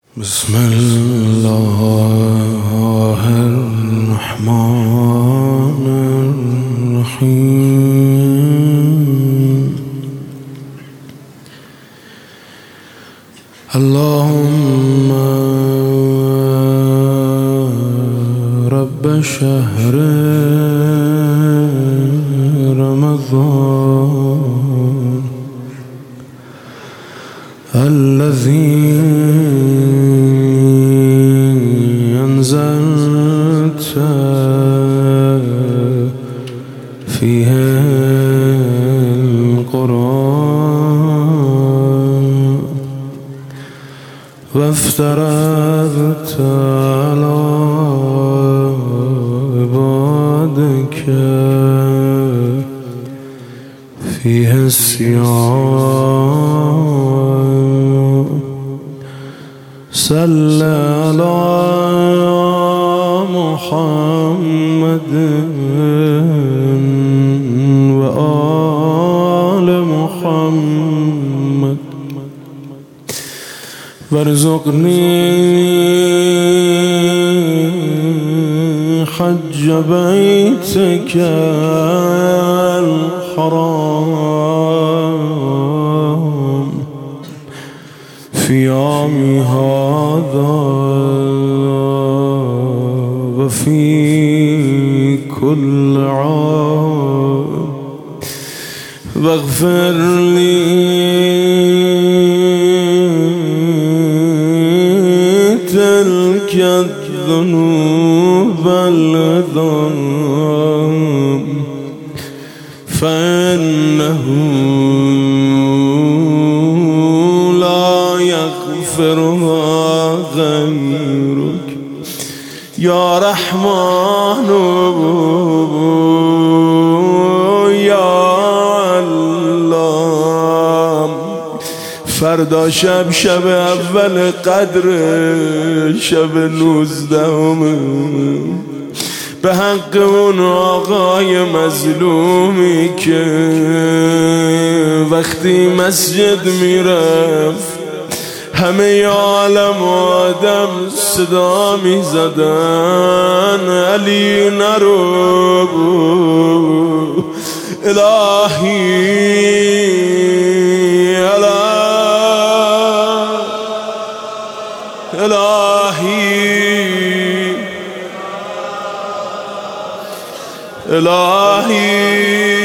بسم الله الرحمن الرحيم. اللهم رب شهر رمضان الذي أنزلت فيه القرآن وافترضت على عبادك فيه الصيام صل على محمد وآل محمد وارزقني حج بيتك الحرام في عامي هذا وفي كل عام واغفر لي تلك الذنوب العظام فإنه لا يغفرها غيرك يا رحمن يا علام. فردا شب اول قدر شب 19 به حق اون آقای مظلومی که وقتی مسجد میرفت همه عالم و آدم صدا می زدن علی نرو الهی الهی